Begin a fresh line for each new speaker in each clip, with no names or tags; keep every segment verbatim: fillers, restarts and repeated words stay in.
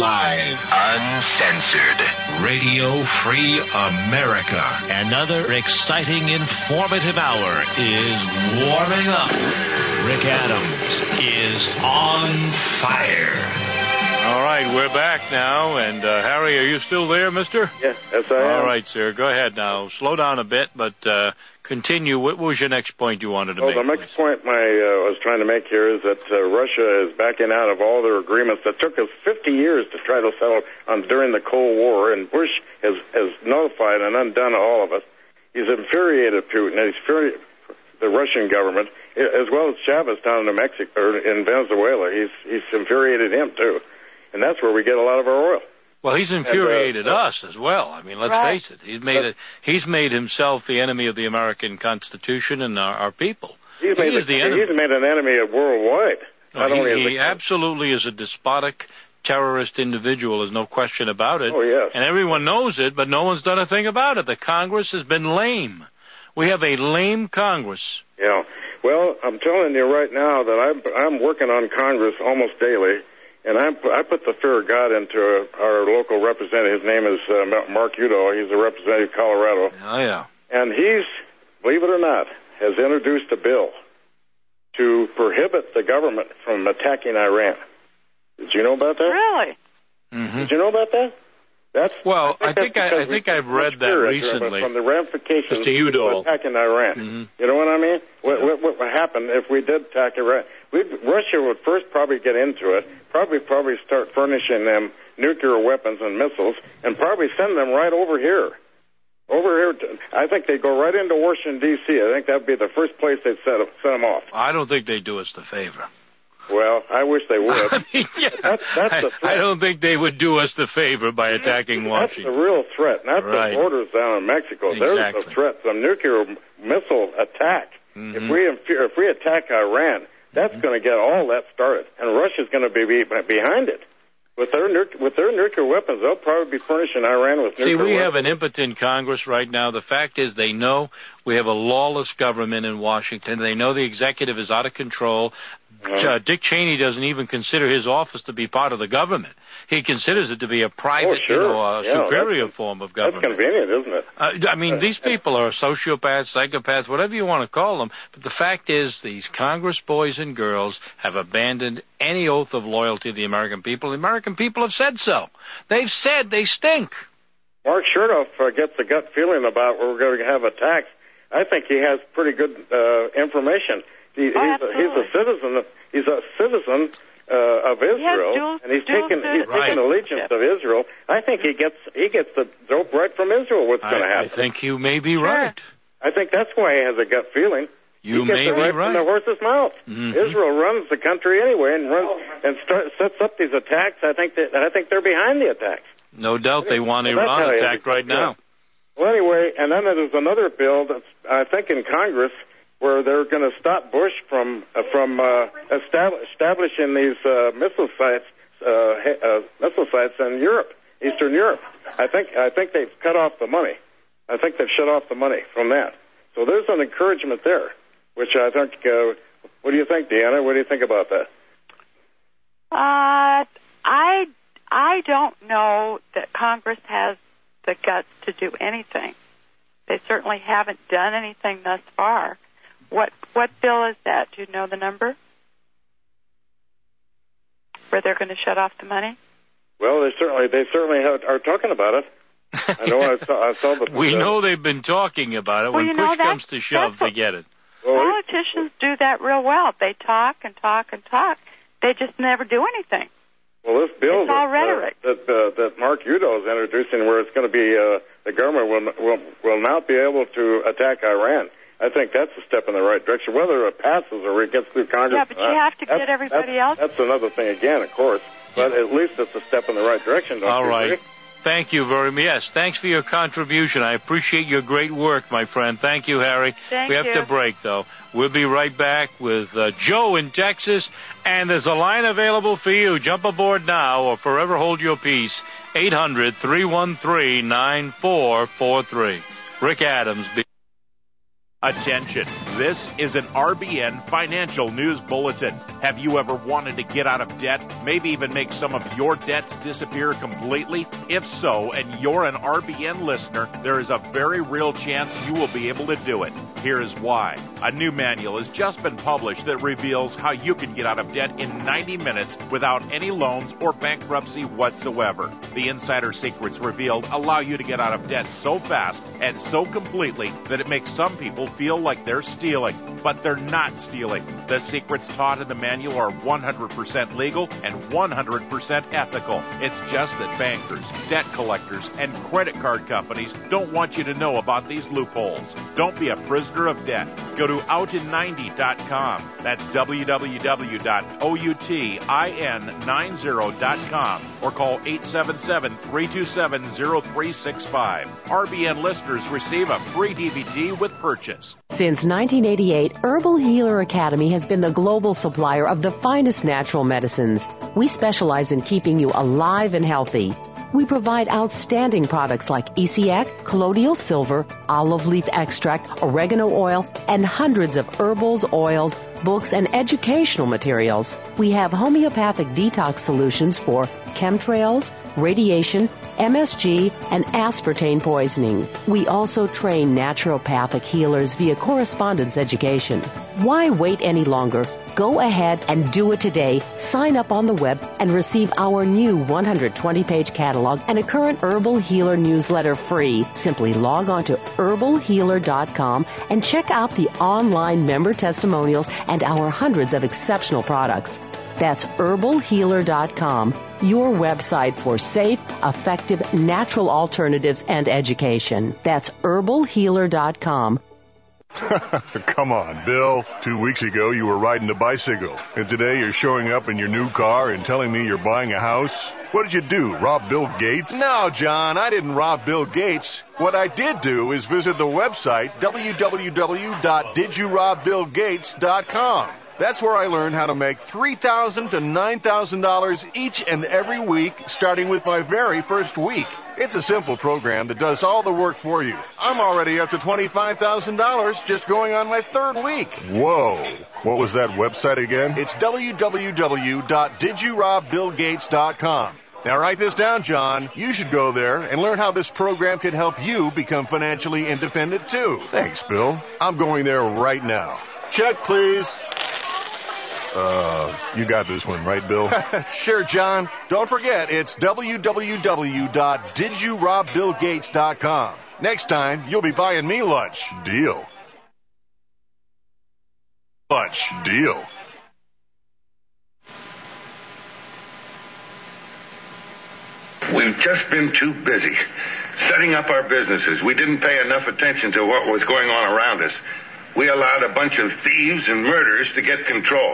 Live.
Uncensored.
Radio Free America.
Another exciting, informative hour is warming up. Rick Adams is on fire.
All right, we're back now. And, uh, Harry, are you still there, mister?
Yes, yes, I am.
All right, sir. Go ahead now. Slow down a bit, but uh, continue. What was your next point you wanted to
well,
make?
Well, the next please? point my uh, was trying to make here is that uh, Russia is backing out of all their agreements that took us fifty years to try to settle on during the Cold War, and Bush has, has nullified and undone all of us. He's infuriated Putin, and he's infuriated the Russian government, as well as Chavez down in Mexico or in Venezuela. He's he's infuriated him too. And that's where we get a lot of our oil.
Well, he's infuriated
and, uh,
us as well. I mean, let's
right.
face it. He's made it. He's made himself the enemy of the American Constitution and our, our people.
He's
he
made
is
the,
the enemy.
He's made an enemy of worldwide.
No,
not
he
only
he
a,
absolutely is a despotic, terrorist individual. There's no question about it.
Oh, yes.
And everyone knows it, but no one's done a thing about it. The Congress has been lame. We have a lame Congress.
Yeah. Well, I'm telling you right now that I'm, I'm working on Congress almost daily. And I, I put the fear of God into our local representative. His name is uh, Mark Udall. He's a representative of Colorado.
Oh, yeah.
And he's, believe it or not, has introduced a bill to prohibit the government from attacking Iran. Did you know about that?
Really?
Mm-hmm.
Did you know about that? That's
well,
I think,
I think, I, I think I've read that recently.
From the ramifications
Mister Udall.
of attacking Iran.
Mm-hmm.
You know what I mean? What, what, what would happen if we did attack Iran? We'd, Russia would first probably get into it, probably probably start furnishing them nuclear weapons and missiles, and probably send them right over here. Over here, to, I think they'd go right into Washington, D C I think that would be the first place they'd set, set them off.
I don't think they'd do us the favor.
Well, I wish they would.
I mean, yeah,
that's, that's
I,
the threat.
I don't think they would do us the favor by attacking Washington.
That's the real threat, not
right.
the borders down in Mexico.
Exactly.
There's the threat, some nuclear missile attack.
Mm-hmm.
If we if we attack Iran, that's mm-hmm. going to get all that started, and Russia's going to be behind it. With their nu- with their nuclear weapons, they'll probably be furnishing Iran with nuclear
See, we
weapons.
have an impotent Congress right now. The fact is they know we have a lawless government in Washington. They know the executive is out of control. Uh-huh. Uh, Dick Cheney doesn't even consider his office to be part of the government. He considers it to be a private,
oh, sure.
you know, uh,
yeah,
superior form of government.
That's convenient, isn't it?
Uh, I mean, these people are sociopaths, psychopaths, whatever you want to call them. But the fact is these Congress boys and girls have abandoned any oath of loyalty to the American people. The American people have said so. They've said they stink.
Mark Chertoff uh, gets a gut feeling about where we're going to have attacks. I think he has pretty good uh, information. He, he's,
oh,
a, he's a citizen. Of, he's a citizen uh, of Israel,
dual,
and he's
dual
taken he's
right.
taken allegiance of Israel. I think he gets he gets the dope right from Israel. What's going to happen?
I think you may be right.
I think that's why he has a gut feeling.
You
he gets
may
it right
be right
from the horse's mouth.
Mm-hmm.
Israel runs the country anyway, and runs and start, sets up these attacks. I think that I think they're behind the attacks.
No doubt they want
well,
Iran attacked right now.
Well, anyway, and then there's another bill that's I think in Congress where they're going to stop Bush from uh, from uh, establish, establishing these uh, missile sites, uh, uh, missile sites in Europe, Eastern Europe. I think I think they've cut off the money. I think they've shut off the money from that. So there's an encouragement there, which I think. Uh, what do you think, Deanna? What do you think about that?
Uh, I I don't know that Congress has the guts to do anything. They certainly haven't done anything thus far. What what bill is that? Do you know the number? Where they're going to shut off the money?
Well, they certainly they certainly have, are talking about it. I know I saw, I saw the.
We
uh,
know they've been talking about it.
Well,
when
you know,
push comes to shove, they
what,
get it.
Well,
politicians do that real well. They talk and talk and talk. They just never do anything.
Well, this bill
it's all
that,
rhetoric.
Uh, that, uh, that Mark Udall is introducing, where it's going to be uh, the government will, will will not be able to attack Iran. I think that's a step in the right direction. Whether it passes or it gets through Congress,
yeah, but you have to get everybody
that's,
else.
That's another thing again, of course. But at least it's a step in the right direction. Don't
All
you
right.
agree?
Thank you very much. Yes, thanks for your contribution. I appreciate your great work, my friend. Thank you, Harry.
Thank
we have
you.
to break, though. We'll be right back with uh, Joe in Texas, and there's a line available for you. Jump aboard now or forever hold your peace. eight hundred, three one three, nine four four three. Rick Adams. Be-
Attention. This is an R B N Financial News Bulletin. Have you ever wanted to get out of debt, maybe even make some of your debts disappear completely? If so, and you're an R B N listener, there is a very real chance you will be able to do it. Here is why. A new manual has just been published that reveals how you can get out of debt in ninety minutes without any loans or bankruptcy whatsoever. The insider secrets revealed allow you to get out of debt so fast and so completely that it makes some people feel like they're stealing, but they're not stealing. The secrets taught in the manual are one hundred percent legal and one hundred percent ethical. It's just that bankers, debt collectors, and credit card companies don't want you to know about these loopholes. Don't be a prisoner of debt. Go to out in ninety dot com. That's w w w dot outin ninety dot com or call eight seven seven, three two seven, zero three six five. R B N listeners receive a free D V D with purchase.
Since nineteen eighty-eight, Herbal Healer Academy has been the global supplier of the finest natural medicines. We specialize in keeping you alive and healthy. We provide outstanding products like E C X, colloidal silver, olive leaf extract, oregano oil, and hundreds of herbals, oils, books, and educational materials. We have homeopathic detox solutions for chemtrails, radiation, M S G, and aspartame poisoning. We also train naturopathic healers via correspondence education. Why wait any longer? Go ahead and do it today. Sign up on the web and receive our new one hundred twenty page catalog and a current Herbal Healer newsletter free. Simply log on to herbal healer dot com and check out the online member testimonials and our hundreds of exceptional products. That's herbal healer dot com, your website for safe, effective, natural alternatives and education. That's herbal healer dot com.
Come on, Bill. Two weeks ago you were riding a bicycle, and today you're showing up in your new car and telling me you're buying a house? What did you do, rob Bill Gates?
No, John, I didn't rob Bill Gates. What I did do is visit the website w w w dot did you rob bill gates dot com. That's where I learned how to make three thousand dollars to nine thousand dollars each and every week, starting with my very first week. It's a simple program that does all the work for you. I'm already up to twenty-five thousand dollars just going on my third week.
Whoa. What was that website again?
It's w w w dot did you rob bill gates dot com. Now write this down, John. You should go there and learn how this program can help you become financially independent, too.
Thanks, Bill.
I'm going there right now. Check, please.
Uh, you got this one, right, Bill?
Sure, John. Don't forget, it's w w w dot did you rob bill gates dot com. Next time, you'll be buying me lunch.
Deal. Lunch. Deal.
We've just been too busy setting up our businesses. We didn't pay enough attention to what was going on around us. We allowed a bunch of thieves and murderers to get control.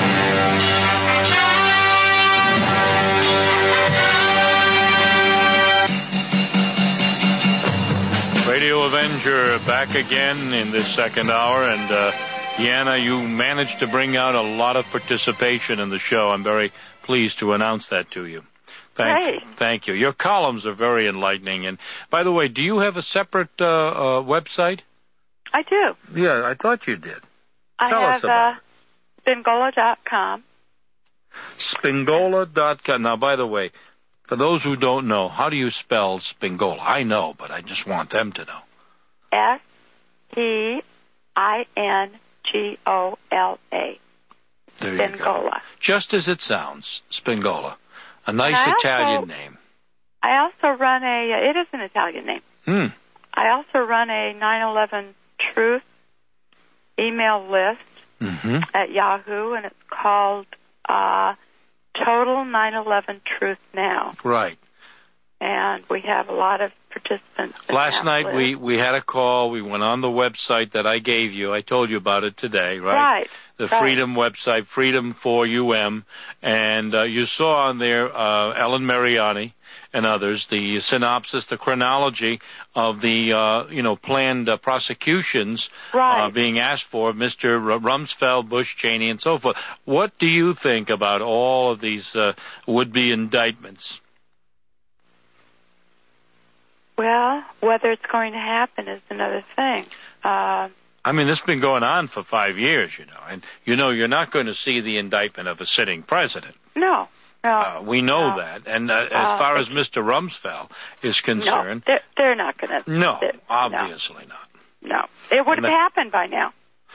Radio Avenger back again in this second hour, and uh, Deanna, you managed to bring out a lot of participation in the show. I'm very pleased to announce that to you. Thank
Great.
you. Thank you. Your columns are very enlightening. And by the way, do you have a separate uh, uh, website?
I do.
Yeah, I thought you did.
I
Tell
have
us about
uh, spingola dot com.
Spingola dot com. Now, by the way, for those who don't know, how do you spell Spingola? I know, but I just want them to know.
S P I N G O L A.
There you
Spingola.
go. Just as it sounds, Spingola. A nice
I
Italian
also,
name.
I also run a, it is an Italian name.
Hmm.
I also run a nine eleven Truth email list
Mm-hmm.
at Yahoo, and it's called uh, Total nine eleven Truth Now.
Right.
And we have a lot of participants. in
Last
that
night
list.
we, we had a call. We went on the website that I gave you. I told you about it today, right?
Right.
The
right.
Freedom website, Freedom for U M. And uh, you saw on there uh, Ellen Mariani and others, the synopsis, the chronology of the, uh, you know, planned uh, prosecutions
right.
uh, being asked for, Mister Rumsfeld, Bush, Cheney, and so forth. What do you think about all of these uh, would-be indictments?
Well, whether it's going to happen is another thing. Uh,
I mean, this has been going on for five years, you know, and you know you're not going to see the indictment of a sitting president.
No, no.
Uh, we know
no.
that. And uh, as
uh,
far as Mister Rumsfeld is concerned...
No, they're, they're not going to...
No, obviously
no.
not.
No. It would have happened by now.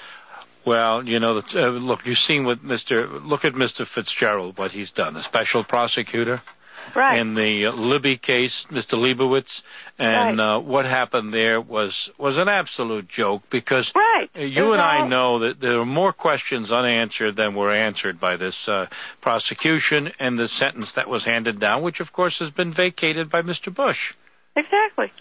Well, you know, uh, look, you've seen what Mister Look at Mister Fitzgerald, what he's done, the special prosecutor.
Right.
In the uh, Libby case, Mister Leibowitz, and
right.
uh, what happened there was was an absolute joke because
right.
you and
all...
I know that there are more questions unanswered than were answered by this uh, prosecution and the sentence that was handed down, which of course has been vacated by Mister Bush.
Exactly.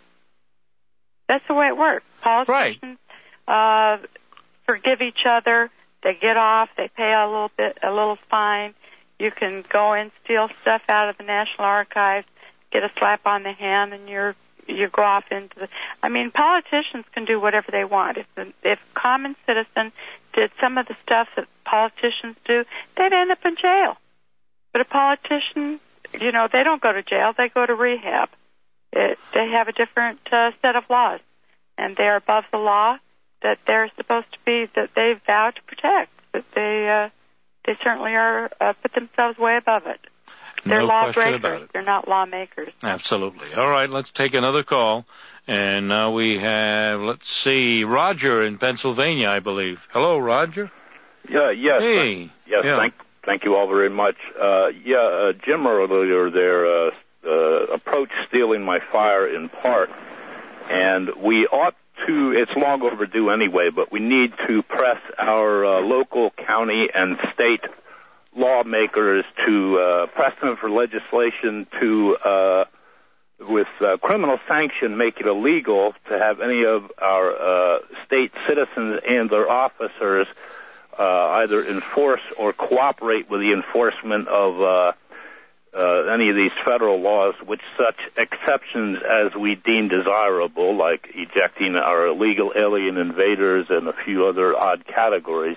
That's the way it works. Politicians right. uh, forgive each other. They get off. They pay a little bit, a little fine. You can go and steal stuff out of the National Archives, get a slap on the hand, and you're you go off into the. I mean, politicians can do whatever they want. If the, if common citizen did some of the stuff that politicians do, they'd end up in jail. But a politician, you know, they don't go to jail; they go to rehab. It, they have a different uh, set of laws, and they're above the law that they're supposed to be, that they vow to protect. That they. Uh, They certainly are uh, put themselves way above it. They're
no
lawbreakers. They're not lawmakers.
Absolutely. All right, let's take another call. And now we have, let's see, Roger in Pennsylvania, I believe. Hello, Roger.
Yeah, yes.
Hey.
Uh, yes,
yeah.
thank, thank you all very much. Uh, yeah, uh, Jim earlier there uh, uh, approached stealing my fire in part, and we ought to, it's long overdue anyway, but we need to press our uh, local, county, and state lawmakers to uh, press them for legislation to, uh, with uh, criminal sanction, make it illegal to have any of our uh, state citizens and their officers uh, either enforce or cooperate with the enforcement of uh, Uh, any of these federal laws with such exceptions as we deem desirable, like ejecting our illegal alien invaders and a few other odd categories.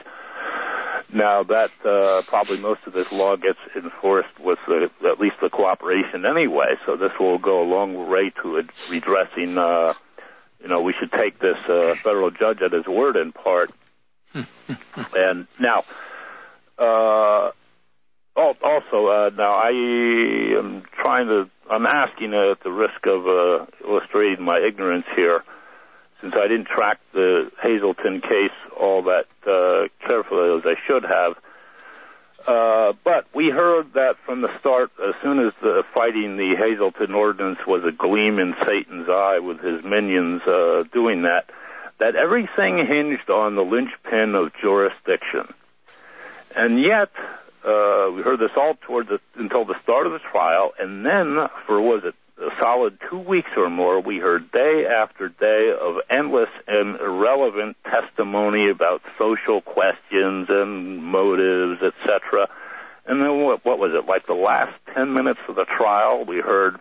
Now, that uh, probably most of this law gets enforced with uh, at least the cooperation anyway, so this will go a long way to it redressing, uh, you know, we should take this uh, federal judge at his word in part. And now, uh, Also, uh, now I am trying to, I'm asking uh, at the risk of uh, illustrating my ignorance here, since I didn't track the Hazleton case all that uh, carefully as I should have. Uh, but we heard that from the start, as soon as the fighting the Hazleton ordinance was a gleam in Satan's eye with his minions uh, doing that, that everything hinged on the linchpin of jurisdiction. And yet, Uh, we heard this all toward the, until the start of the trial, and then for, was it, a solid two weeks or more, we heard day after day of endless and irrelevant testimony about social questions and motives, et cetera. And then what, what was it, like the last ten minutes of the trial, we heard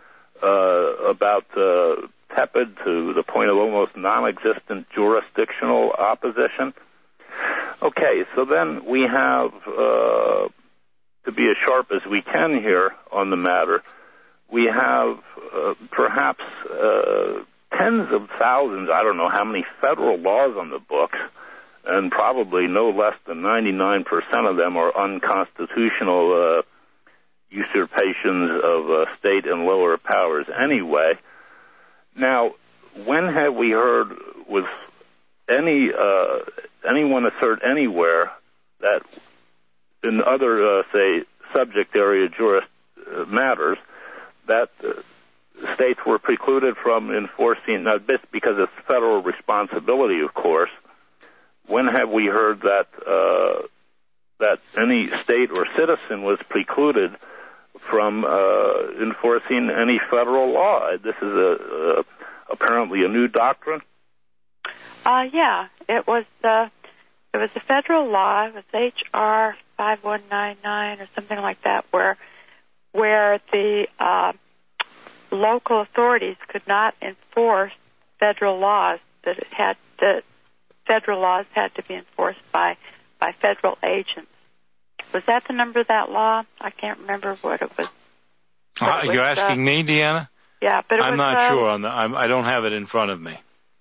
uh, about uh, tepid to the point of almost non-existent jurisdictional opposition. Okay, so then we have, uh, to be as sharp as we can here on the matter, we have uh, perhaps uh, tens of thousands, I don't know how many federal laws on the books, and probably no less than ninety-nine percent of them are unconstitutional uh, usurpations of uh, state and lower powers anyway. Now, when have we heard with any uh, anyone assert anywhere that in other, uh, say, subject area juris uh, matters, that uh, states were precluded from enforcing, now this because it's federal responsibility, of course. When have we heard that uh, that any state or citizen was precluded from uh, enforcing any federal law? This is a, uh, apparently a new doctrine.
Uh, yeah, it was uh, it was a federal law. It was H R five one nine nine or something like that, where where the uh, local authorities could not enforce federal laws. That it had the federal laws had to be enforced by by federal agents. Was that the number of that law? I can't remember what it was.
Uh,
it was
you're asking
uh,
me, Deanna?
Yeah, but it
I'm
was,
not
uh,
sure on the. I'm, I don't have it in front of me.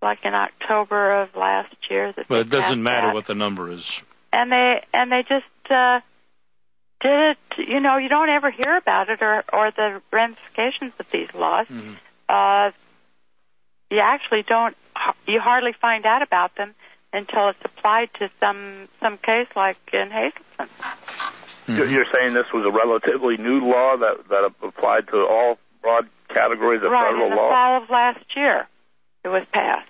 like in October of last year. That
But it
they
doesn't
passed
matter
that.
what the number is.
And they and they just uh, did it. You know, you don't ever hear about it or or the ramifications of these laws.
Mm-hmm.
Uh, you actually don't. You hardly find out about them until it's applied to some some case like in Hazelton.
You're you're saying this was a relatively new law that that applied to all broad categories of
Right,
federal
in the
law?
fall of last year, it was passed.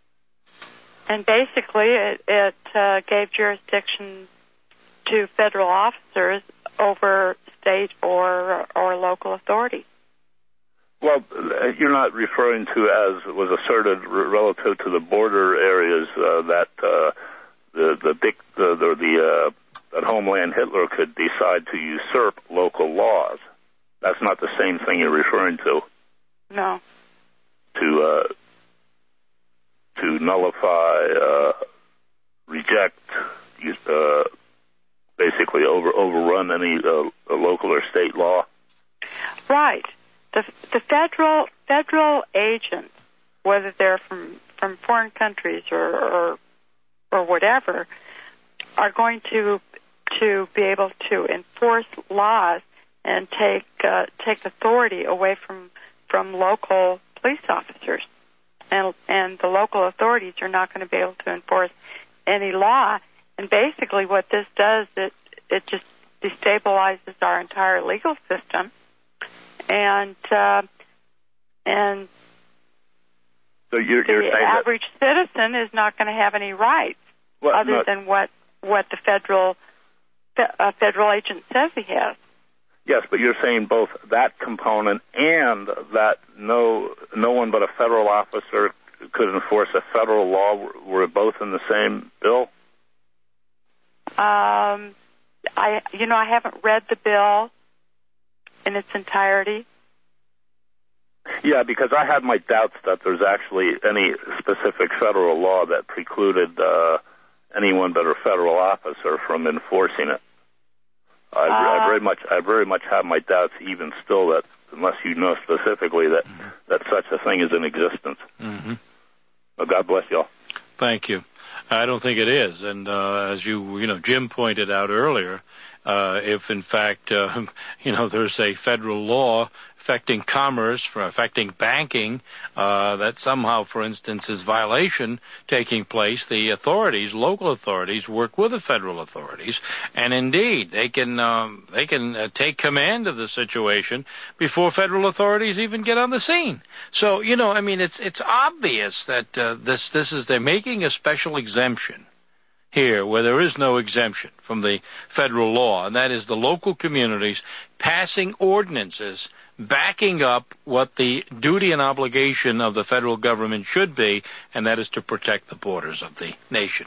And basically, it, it uh, gave jurisdiction to federal officers over state or or local authorities.
Well, you're not referring to, as was asserted, r- relative to the border areas uh, that uh, the the dic- the the, the uh, that Homeland Hitler could decide to usurp local laws. That's not the same thing you're referring to.
No.
To uh, to nullify, uh, reject, uh, basically over overrun any uh, local or state law.
Right. The the federal federal agents, whether they're from, from foreign countries or, or or whatever, are going to to be able to enforce laws and take uh, take authority away from from local police officers, and and the local authorities are not going to be able to enforce any law. And basically, what this does, it it just destabilizes our entire legal system. And uh, and
so you're, you're
the
saying
average
that,
citizen is not going to have any rights
well,
other
no,
than what what the federal uh, federal agent says he has.
yes, but you're saying both that component and that no no one but a federal officer could enforce a federal law were, were both in the same bill?
Um, I you know I haven't read the bill in its entirety.
Yeah, because I had my doubts that there's actually any specific federal law that precluded uh, anyone but a federal officer from enforcing it. I,
Uh,
I very much, I very much have my doubts, even still, that unless you know specifically that
Mm-hmm.
that such a thing is in existence.
Mm-hmm.
Well, God bless y'all.
Thank you. I don't think it is. And uh, as you, you know, Jim pointed out earlier, uh, if in fact, uh, you know, there's a federal law affecting commerce, for affecting banking, uh, that somehow, for instance, is violation taking place, the authorities, local authorities, work with the federal authorities, and indeed, they can um, they can uh, take command of the situation before federal authorities even get on the scene. So, you know, I mean, it's it's obvious that uh, this this is they're making a special exemption here where there is no exemption from the federal law, and that is the local communities passing ordinances backing up what the duty and obligation of the federal government should be, and that is to protect the borders of the nation.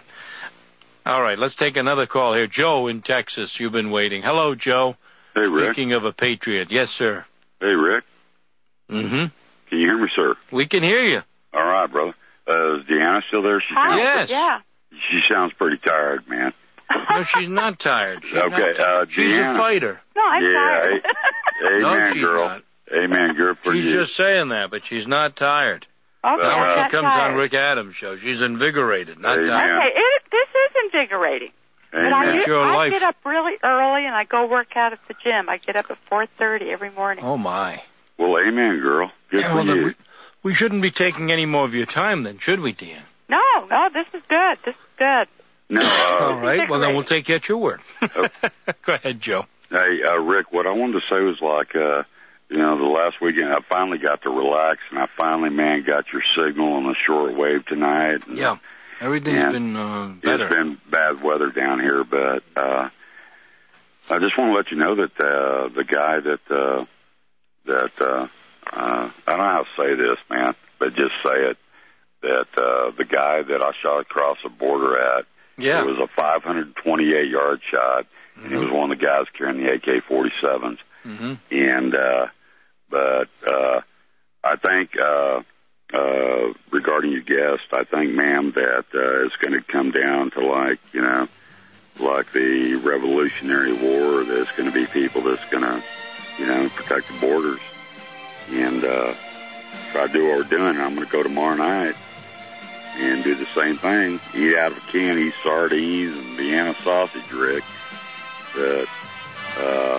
All right, let's take another call here. Joe in Texas, you've been waiting. Hello, Joe.
Hey, Rick.
Speaking of a patriot. Yes, sir.
Hey, Rick.
Mm-hmm.
Can you hear me, sir?
We can hear you.
All right, brother. Uh, is Deanna still there? She
Hi.
sounds,
Yes.
Yeah.
She sounds pretty tired, man.
No, she's not tired. She's
Okay,
not tired.
uh,
She's
Deanna.
a fighter.
No, I'm
yeah.
tired.
a- Amen,
No, she's
girl.
not.
Amen, good for
She's
you.
just saying that, but she's not tired.
Okay,
Well,
Now when
I'm
she
not
comes
tired.
on Rick Adams' show, she's invigorated, not
Amen.
tired.
Okay, it, this is invigorating. But I,
Amen.
It's
do,
your
I
life.
get up really early and I go work out at the gym. I get up at four thirty every morning.
Oh, my.
Well, amen, girl. Good
Yeah,
for
well, then
you.
we, we shouldn't be taking any more of your time then, should we, Dean?
No, no, this is good. This is good.
No, uh,
All right, well, then we'll take you at your word.
Oh.
Go ahead, Joe.
Hey, uh, Rick, what I wanted to say was like, uh, you know, the last weekend I finally got to relax, and I finally, man, got your signal on the short wave tonight. And,
Yeah, everything's
and
been uh, better.
It's been bad weather down here, but uh, I just want to let you know that uh, the guy that uh, that uh, uh, I don't know how to say this, man, but just say it. That uh, the guy that I shot across the border at,
Yeah.
it was a five hundred twenty-eight yard shot,
Mm-hmm.
and he was one of the guys carrying the A K forty-sevens.
Mm-hmm.
And uh, but uh, I think uh, uh, regarding your guest, I think, ma'am, that uh, it's going to come down to like you know, like the Revolutionary War. There's going to be people that's going to, you know, protect the borders and uh, try to do what we're doing. I'm going to go tomorrow night the same thing. Eat out of a can, eat sardines and Vienna sausage, Rick. But, uh...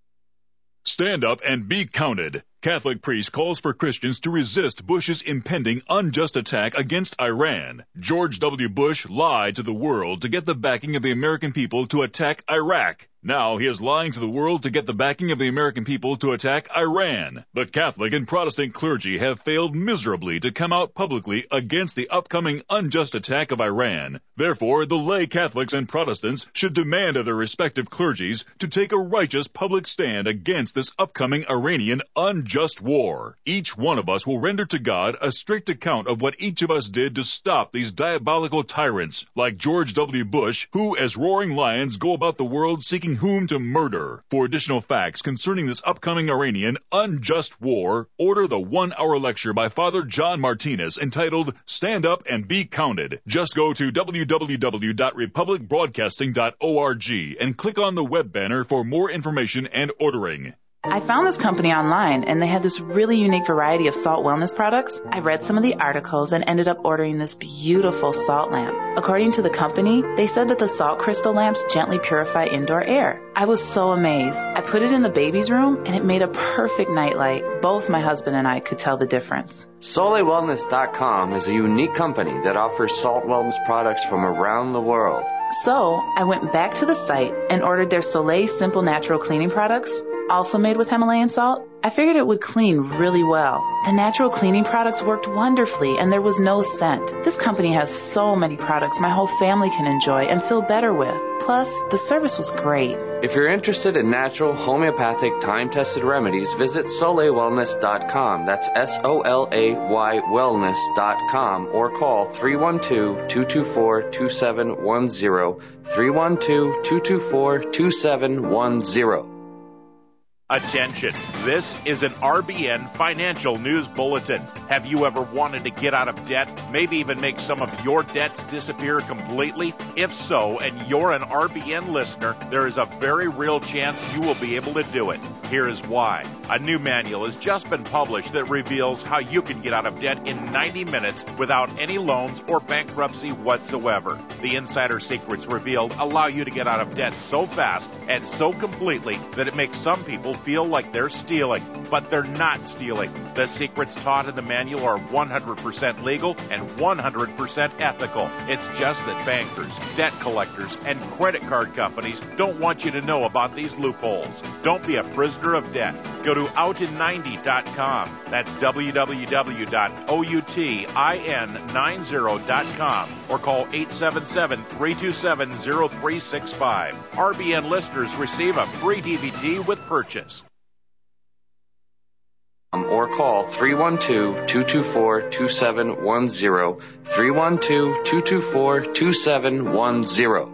Stand up and be counted. Catholic priest calls for Christians to resist Bush's impending unjust attack against Iran. George W. Bush lied to the world to get the backing of the American people to attack Iraq. Now he is lying to the world to get the backing of the American people to attack Iran. The Catholic and Protestant clergy have failed miserably to come out publicly against the upcoming unjust attack of Iran. Therefore, the lay Catholics and Protestants should demand of their respective clergies to take a righteous public stand against this upcoming Iranian unjust war. Each one of us will render to God a strict account of what each of us did to stop these diabolical tyrants, like George W. Bush, who, as roaring lions, go about the world seeking whom to murder. For additional facts concerning this upcoming Iranian unjust war, order the one-hour lecture by Father John Martinez entitled Stand Up and Be Counted. Just go to w w w dot republic broadcasting dot org and click on the web banner for more information and ordering.
I found this company online, and they had this really unique variety of salt wellness products. I read some of the articles and ended up ordering this beautiful salt lamp. According to the company, they said that the salt crystal lamps gently purify indoor air. I was so amazed. I put it in the baby's room, and it made a perfect nightlight. Both my husband and I could tell the difference.
Soleil Wellness dot com is a unique company that offers salt wellness products from around the world.
So, I went back to the site and ordered their Soleil Simple Natural Cleaning products, also made with Himalayan salt. I figured it would clean really well. The natural cleaning products worked wonderfully, and there was no scent. This company has so many products my whole family can enjoy and feel better with. Plus, the service was great.
If you're interested in natural, homeopathic, time-tested remedies, visit Soleil Wellness dot com. That's S O L A Y wellness dot com, or call three one two, two two four, two seven one zero, three one two, two two four, two seven one zero.
Attention, this is an R B N Financial News Bulletin. Have you ever wanted to get out of debt, maybe even make some of your debts disappear completely? If so, and you're an R B N listener, there is a very real chance you will be able to do it. Here is why. A new manual has just been published that reveals how you can get out of debt in ninety minutes without any loans or bankruptcy whatsoever. The insider secrets revealed allow you to get out of debt so fast and so completely that it makes some people feel like they're stealing, but they're not stealing. The secrets taught in the manual are one hundred percent legal and one hundred percent ethical. It's just that bankers, debt collectors, and credit card companies don't want you to know about these loopholes. Don't be a prisoner of debt. Go to out in ninety dot com. That's w w w dot outin ninety dot com, or call eight seven seven, three two seven, zero three six five. R B N listeners receive a free D V D with purchase.
Or call three one two, two two four, two seven one zero, three one two, two two four, two seven one zero.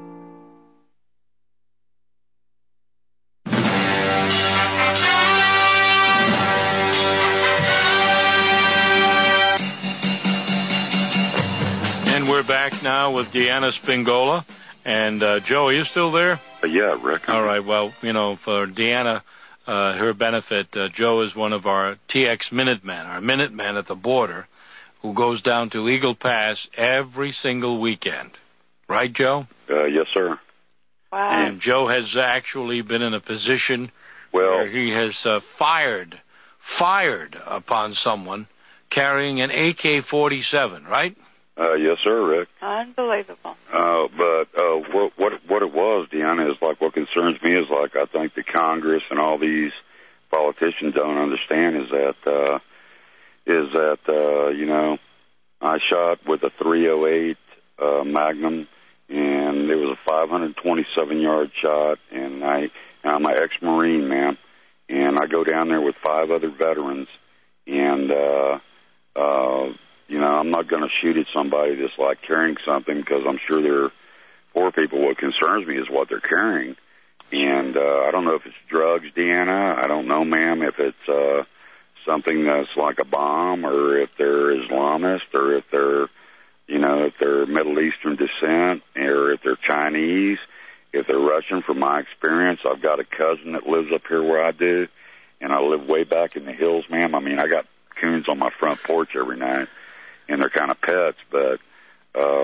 And we're back now with Deanna Spingola. And, uh, Joe, are you still there?
Uh, yeah, Rick.
All right. Well, you know, for Deanna, uh, her benefit, uh, Joe is one of our T X Minutemen, our Minutemen at the border, who goes down to Eagle Pass every single weekend. Right, Joe?
Uh, yes, sir.
Wow.
And Joe has actually been in a position
well,
where he has uh, fired, fired upon someone carrying an A K forty-seven, right?
Uh, yes, sir, Rick.
Unbelievable.
Uh, but uh, what what what it was, Deanna, is like what concerns me is like I think the Congress and all these politicians don't understand is that uh, is that uh, you know I shot with a three oh eight uh, Magnum, and it was a five hundred twenty-seven yard shot, and I I'm an ex-Marine, man, and I go down there with five other veterans, and uh, uh, you know, I'm not going to shoot at somebody that's like carrying something because I'm sure they're poor people. What concerns me is what they're carrying. And uh, I don't know if it's drugs, Deanna. I don't know, ma'am, if it's uh, something that's like a bomb or if they're Islamist or if they're, you know, if they're Middle Eastern descent or if they're Chinese, if they're Russian. From my experience, I've got a cousin that lives up here where I do, and I live way back in the hills, ma'am. I mean, I got coons on my front porch every night. And they're kind of pets, but uh,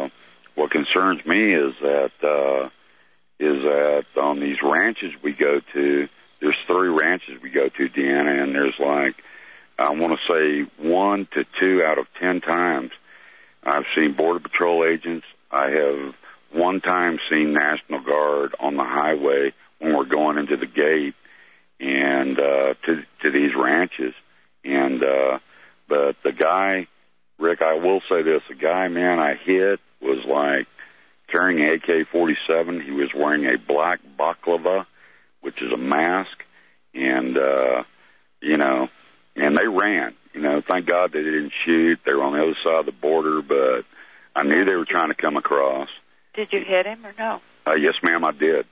concerns me is that uh, is that on these ranches we go to, there's three ranches we go to, Deanna, and there's like, I want to say one to two out of ten times I've seen Border Patrol agents. I have one time seen National Guard on the highway when we're going into the gate and uh, to to these ranches. And uh, but the guy, Rick, I will say this: the guy, man, I hit was like carrying an A K forty-seven. He was wearing a black baklava, which is a mask, and uh, you know, and they ran. You know, thank God they didn't shoot. They were on the other side of the border, but I knew they were trying to come across.
Did you hit him or no?
Uh, yes, ma'am, I did.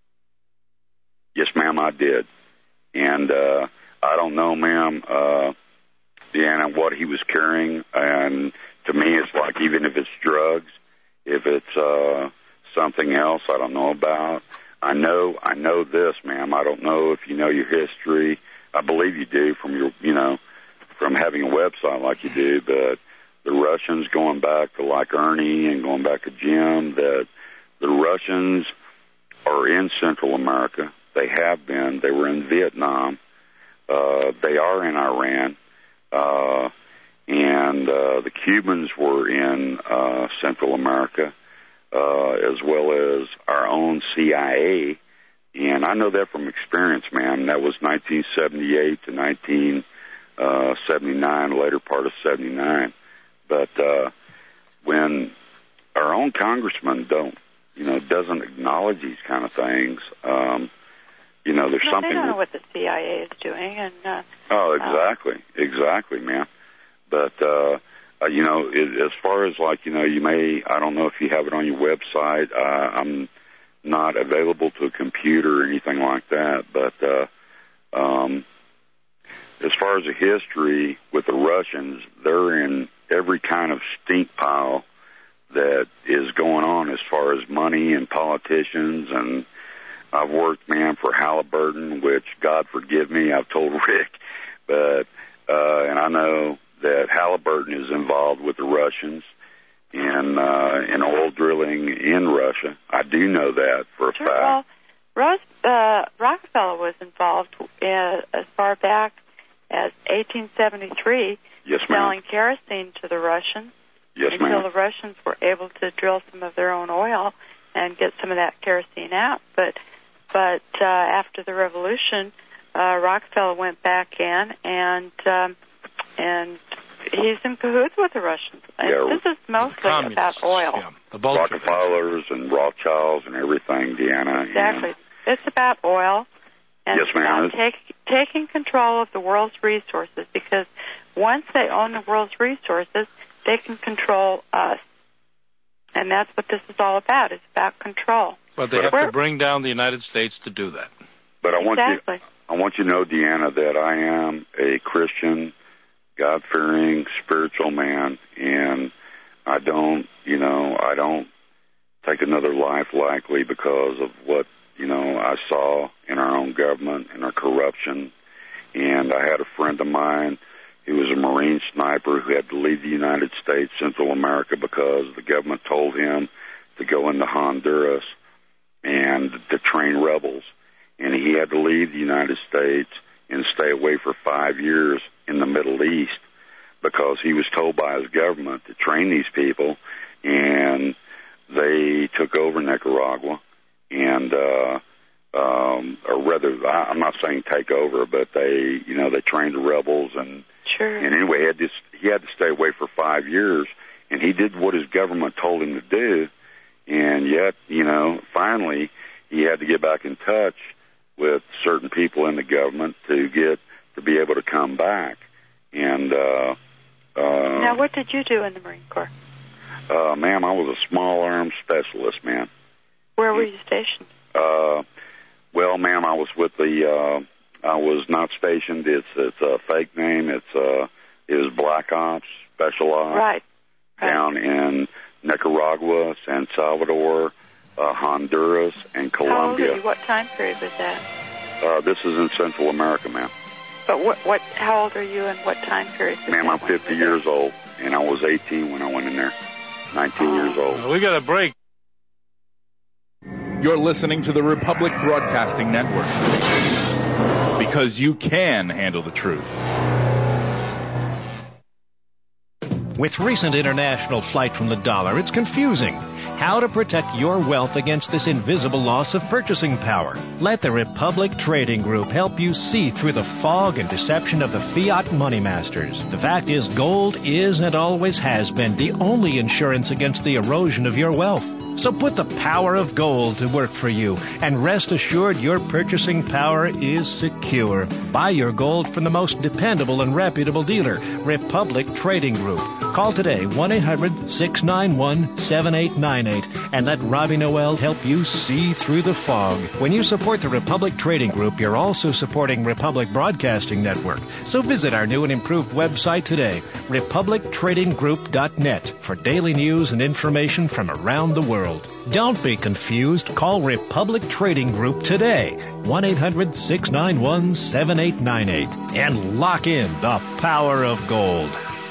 Yes, ma'am, I did. And uh, I don't know, ma'am, uh, Deanna, what he was carrying. And to me, it's like even if it's drugs, if it's uh, something else I don't know about. I know, I know this, ma'am. I don't know if you know your history. I believe you do from your, you know, from having a website like you do, but the Russians going back to like Ernie and going back to Jim, that the Russians are in Central America. They have been. They were in Vietnam. Uh, they are in Iran. Uh, and uh, the Cubans were in uh, Central America, uh, as well as our own C I A. And I know that from experience, man. That was nineteen seventy-eight to nineteen seventy-nine, later part of seventy-nine. But uh, when our own congressman don't, you know, doesn't acknowledge these kind of things, um, you know, there's
no,
something.
They don't know what the C I A is doing, and uh,
oh, exactly, uh, exactly, man. But uh, uh, you know, it, as far as like, you know, you may, I don't know if you have it on your website. Uh, I'm not available to a computer or anything like that, but uh, um, as far as the history with the Russians, they're in every kind of stink pile that is going on as far as money and politicians. And I've worked, man, for Halliburton, which, God forgive me, I've told Rick, but uh, and I know that Halliburton is involved with the Russians in uh, in oil drilling in Russia. I do know that for a
sure,
fact.
Well, Rose, uh, Rockefeller was involved uh, as far back as eighteen seventy-three,
yes,
selling kerosene to the Russians.
Yes,
until
ma'am.
the Russians were able to drill some of their own oil and get some of that kerosene out. But but uh, after the revolution, uh, Rockefeller went back in, and um, and he's in cahoots with the Russians. And
Yeah,
this is mostly about oil.
Yeah, the Bolsheviks.
Rockefellers and Rothschilds and everything, Deanna.
Exactly.
And,
It's about oil. And
yes, ma'am.
it's about take, taking control of the world's resources, because once they own the world's resources, they can control us. And that's what this is all about. It's about control.
But they have
We're,
to bring down the United States to do that.
But I want
exactly.
you, I want you to know, Deanna, that I am a Christian, God-fearing, spiritual man, and I don't, you know, I don't take another life lightly because of what, you know, I saw in our own government and our corruption. And I had a friend of mine who was a Marine sniper who had to leave the United States, Central America, because the government told him to go into Honduras and to train rebels. And he had to leave the United States and stay away for five years in the Middle East because he was told by his government to train these people, and they took over Nicaragua, and uh, um, or rather, I'm not saying take over, but they, you know, they trained the rebels, and
sure.
And anyway, he had to, he had to stay away for five years, and he did what his government told him to do, and yet, you know, finally, he had to get back in touch with certain people in the government to get to be able to come back. And uh, uh,
now, what did you do in the Marine Corps?
Uh, ma'am, I was a small arms specialist, ma'am.
Where were you stationed?
Uh, well, ma'am, I was with the. Uh, I was not stationed. It's it's a fake name. It's uh, it was Black Ops, Special Ops,
right, right.
down in Nicaragua, San Salvador, uh, Honduras, and Colombia.
How old are you? What time period was that?
Uh, this is in Central America, ma'am.
But what? What? How old are you, and what time period?
Ma'am, I'm fifty years old, and I was eighteen when I went in there. nineteen
oh.
years old.
Well, we got a break.
You're listening to the Republic Broadcasting Network. Because you can handle the truth.
With recent international flight from the dollar, it's confusing. How to protect your wealth against this invisible loss of purchasing power. Let the Republic Trading Group help you see through the fog and deception of the fiat money masters. The fact is, gold is and always has been the only insurance against the erosion of your wealth. So put the power of gold to work for you, and rest assured your purchasing power is secure. Buy your gold from the most dependable and reputable dealer, Republic Trading Group. Call today, one eight hundred six nine one seven eight nine eight, and let Robbie Noel help you see through the fog. When you support the Republic Trading Group, you're also supporting Republic Broadcasting Network. So visit our new and improved website today, republic trading group dot net, for daily news and information from around the world. Don't be confused. Call Republic Trading Group today, one eight hundred six nine one seven eight nine eight, and lock in the power of gold.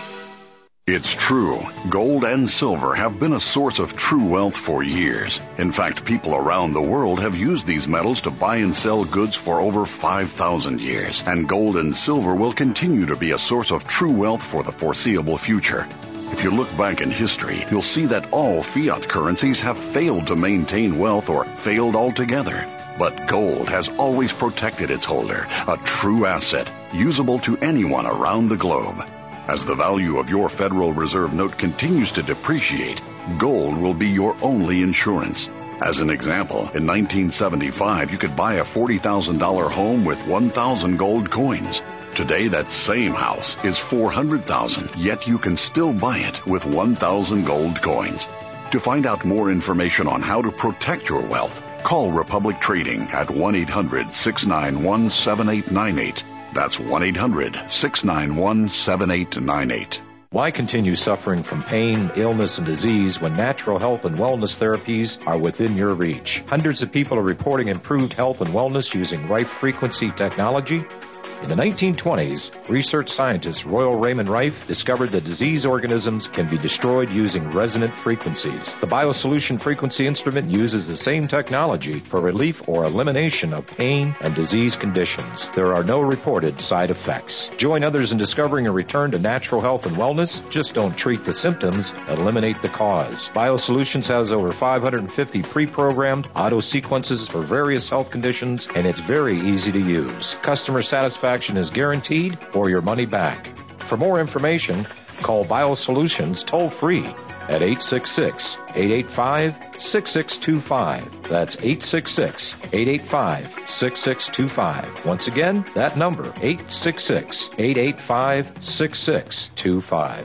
It's true. Gold and silver have been a source of true wealth for years. In fact, people around the world have used these metals to buy and sell goods for over five thousand years. And gold and silver will continue to be a source of true wealth for the foreseeable future. If you look back in history, you'll see that all fiat currencies have failed to maintain wealth or failed altogether. But gold has always protected its holder, a true asset, usable to anyone around the globe. As the value of your Federal Reserve note continues to depreciate, gold will be your only insurance. As an example, in nineteen seventy-five, you could buy a forty thousand dollars home with one thousand gold coins. Today, that same house is four hundred thousand dollars, yet you can still buy it with one thousand gold coins. To find out more information on how to protect your wealth, call Republic Trading at one eight hundred six nine one seven eight nine eight. That's one eight hundred six nine one seven eight nine eight.
Why continue suffering from pain, illness, and disease when natural health and wellness therapies are within your reach? Hundreds of people are reporting improved health and wellness using Rife frequency technology. In the nineteen twenties, research scientist Royal Raymond Rife discovered that disease organisms can be destroyed using resonant frequencies. The BioSolution frequency instrument uses the same technology for relief or elimination of pain and disease conditions. There are no reported side effects. Join others in discovering a return to natural health and wellness. Just don't treat the symptoms, eliminate the cause. BioSolutions has over five hundred fifty pre-programmed auto sequences for various health conditions, and it's very easy to use. Customer satisfaction is guaranteed or your money back. For more information, call BioSolutions toll-free at eight six six, eight eight five, six six two five. That's eight six six, eight eight five, six six two five. Once again, that number, eight six six, eight eight five, six six two five.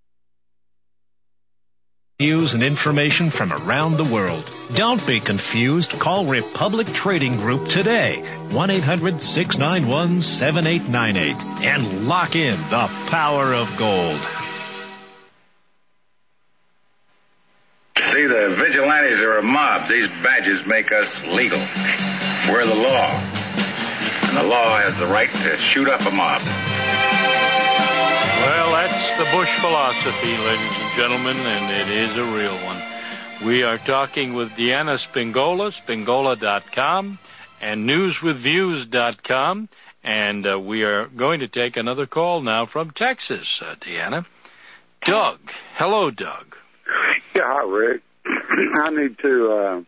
News and information from around the world. Don't be confused. Call Republic Trading Group today, one eight hundred six nine one seven eight nine eight, and lock in the power of gold.
See, the vigilantes are a mob. These badges make us legal. We're the law. And the law has the right to shoot up a mob.
Well, that's the Bush philosophy, ladies and gentlemen, and it is a real one. We are talking with Deanna Spingola, spingola dot com, and news with views dot com, and uh, we are going to take another call now from Texas, uh, Deanna. Doug. Hello, Doug.
Yeah, hi, Rick. I need to, uh,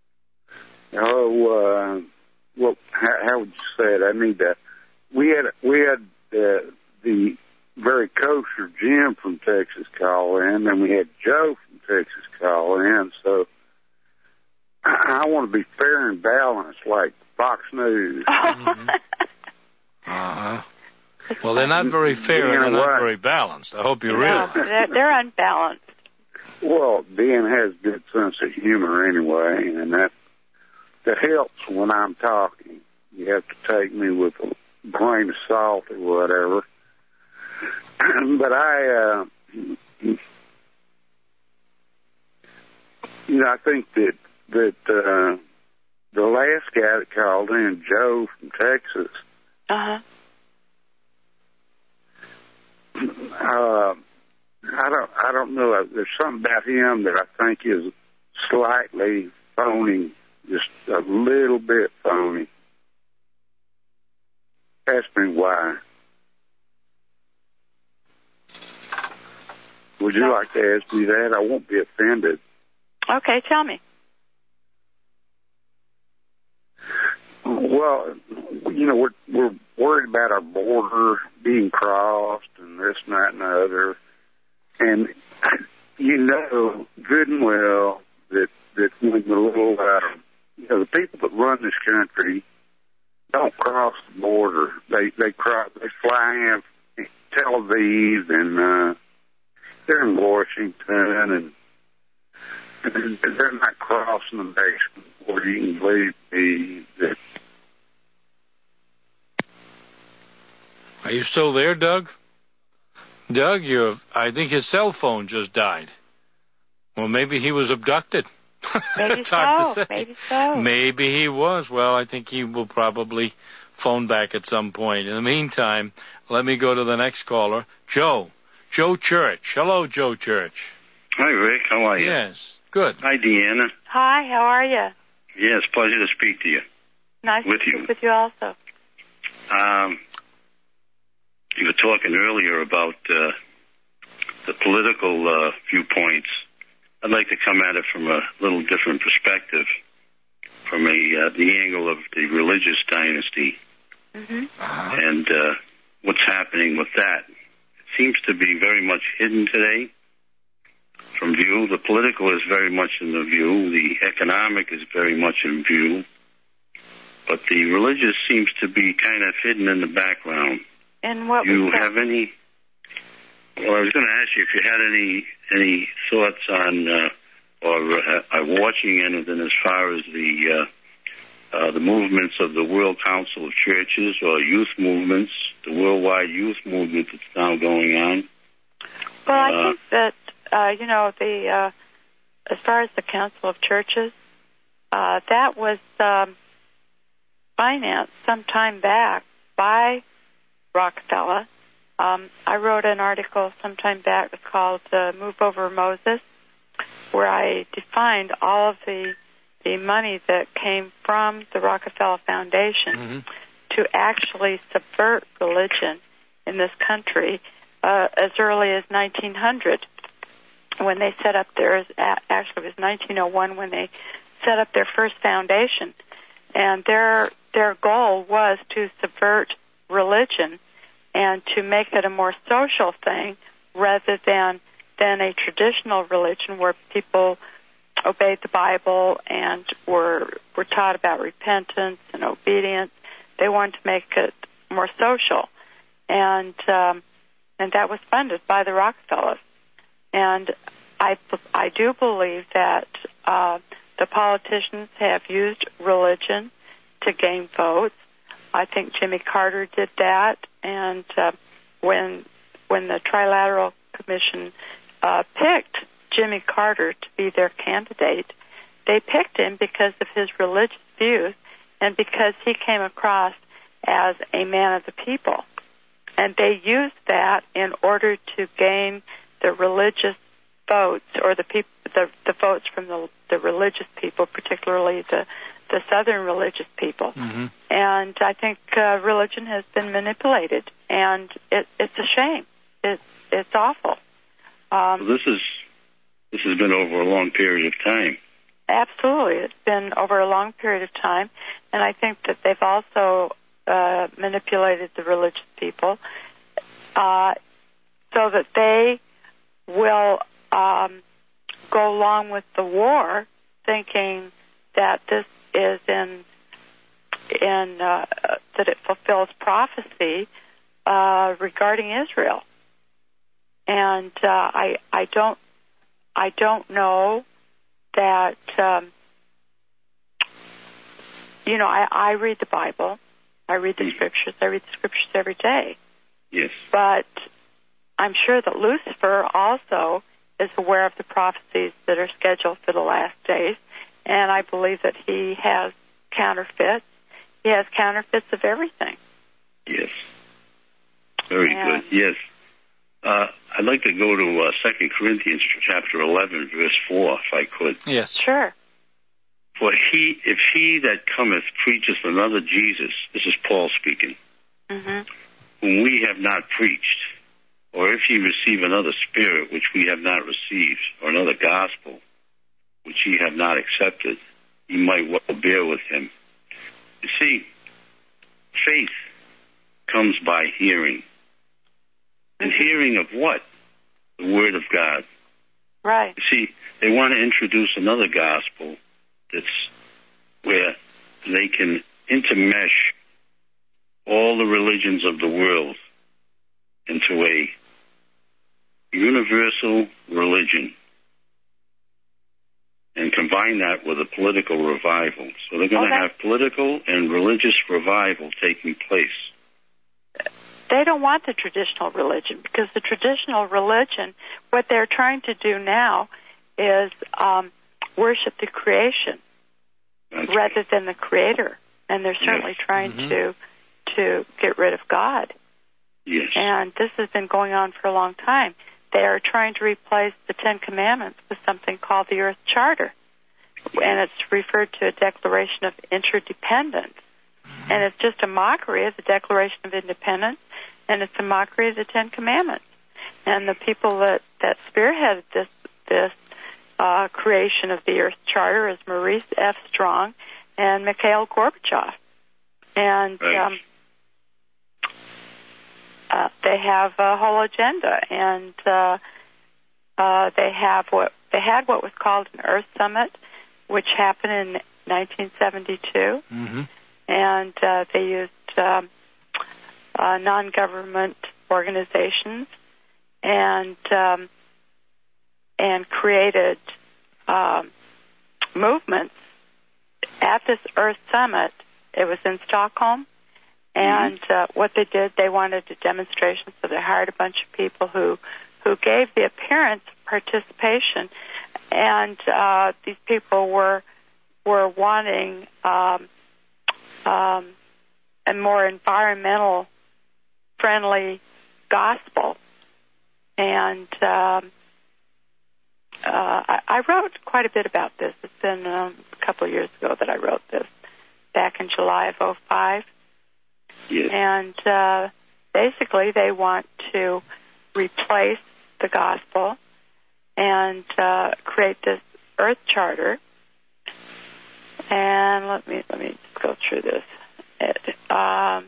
oh, uh, well, how, how would you say it? I need to, we had, we had uh, the very kosher Jim from Texas call in, and we had Joe from Texas call in, so I, I want to be fair and balanced like Fox News.
Mm-hmm. Uh-huh. Well, they're not very fair and they're not very balanced. I hope you realize.
No, they're, they're unbalanced.
Well, Dan has a good sense of humor anyway, and that that helps when I'm talking. You have to take me with a grain of salt or whatever. But I, uh, you know, I think that that uh, the last guy that called in, Joe from Texas,
uh-huh.
uh, I don't, I don't know. There's something about him that I think is slightly phoning just a little bit phony. Ask me why. Would you like to ask me that? I won't be offended.
Okay, tell me.
Well, you know, we're we're worried about our border being crossed and this and that and the other. And you know good and well that, that when the little, uh, you know, the people that run this country don't cross the border. They they cross, they fly in Tel Aviv and uh, they're in Washington and, and they're not crossing the Mexican border. You can believe me that.
Are you still there, Doug? Doug, you I think his cell phone just died. Well, maybe he was abducted.
Maybe
it's hard
so.
to say.
Maybe so.
Maybe he was. Well, I think he will probably phone back at some point. In the meantime, let me go to the next caller, Joe. Joe Church. Hello, Joe Church.
Hi, Rick. How are you?
Yes. Good.
Hi, Deanna.
Hi, how are you?
Yes, pleasure to speak to you.
Nice
with
to
you.
speak with you also.
Um, you were talking earlier about uh, the political uh, viewpoints. I'd like to come at it from a little different perspective, from a uh, the angle of the religious dynasty
mm-hmm.
and uh, what's happening with that. It seems to be very much hidden today from view. The political is very much in the view. The economic is very much in view. But the religious seems to be kind of hidden in the background.
And what
Do you
was that?
have any... Well, I was going to ask you if you had any any thoughts on uh, or uh, are watching anything as far as the uh, uh, the movements of the World Council of Churches or youth movements, the worldwide youth movement that's now going on.
Well, I
Uh,
think that, uh, you know, the uh, as far as the Council of Churches, uh, that was um, financed some time back by Rockefeller. Um, I wrote an article some time back called uh, Move Over Moses, where I defined all of the the money that came from the Rockefeller Foundation
Mm-hmm.
to actually subvert religion in this country uh, as early as nineteen hundred, when they set up their, actually it was nineteen oh one when they set up their first foundation. And their their goal was to subvert religion and to make it a more social thing rather than than a traditional religion where people obeyed the Bible and were were taught about repentance and obedience. They wanted to make it more social, and um, and that was funded by the Rockefellers. And I I do believe that uh, the politicians have used religion to gain votes. I think Jimmy Carter did that, and uh, when when the Trilateral Commission uh, picked Jimmy Carter to be their candidate, they picked him because of his religious views and because he came across as a man of the people. And they used that in order to gain the religious votes, or the people, the, the votes from the, the religious people, particularly the the Southern religious people.
Mm-hmm.
And I think uh, religion has been manipulated, and it, it's a shame. It, it's awful. Um,
this is this has been over a long period of time.
Absolutely. It's been over a long period of time, and I think that they've also uh, manipulated the religious people uh, so that they will um, go along with the war thinking that this is in in uh, that it fulfills prophecy uh, regarding Israel, and uh, I I don't I don't know that um, you know I, I read the Bible, I read the scriptures, I read the scriptures every day.
Yes,
but I'm sure that Lucifer also is aware of the prophecies that are scheduled for the last days. And I believe that he has counterfeits. He has counterfeits of everything.
Yes. Very
and,
good. Yes. Uh, I'd like to go to uh, Second Corinthians chapter eleven, verse four, if I could.
Yes.
Sure.
For he, if he that cometh preacheth another Jesus, this is Paul speaking,
mm-hmm.
whom we have not preached, or if ye receive another spirit which we have not received, or another gospel which ye have not accepted, ye might well bear with him. You see, faith comes by hearing. And hearing of what? The Word of God.
Right.
You see, they want to introduce another gospel that's where they can intermesh all the religions of the world into a universal religion and combine that with a political revival. So they're going to
okay.
have political and religious revival taking place.
They don't want the traditional religion, because the traditional religion, what they're trying to do now is um, worship the creation
That's
rather
right.
than the Creator. And they're certainly
Yes.
trying
mm-hmm.
to to get rid of God.
Yes.
And this has been going on for a long time. They are trying to replace the Ten Commandments with something called the Earth Charter. And it's referred to a Declaration of Interdependence. And it's just a mockery of the Declaration of Independence, and it's a mockery of the Ten Commandments. And the people that, that spearheaded this this uh, creation of the Earth Charter is Maurice F. Strong and Mikhail Gorbachev. And
right.
um, uh, they have a whole agenda, and uh, uh, they have what they had what was called an Earth Summit, which happened in nineteen seventy-two.
Mm-hmm.
And uh, they used um, uh, non-government organizations and um, and created um, movements at this Earth Summit. It was in Stockholm, and uh, what they did, they wanted a demonstration, so they hired a bunch of people who who gave the appearance of participation, and uh, these people were were wanting Um, Um, a more environmental friendly gospel. And um, uh, I, I wrote quite a bit about this. It's been um, a couple of years ago that I wrote this, back in July of oh five.
Yes.
And uh, basically they want to replace the gospel and uh, create this Earth Charter. And let me let me just go through this. It, um,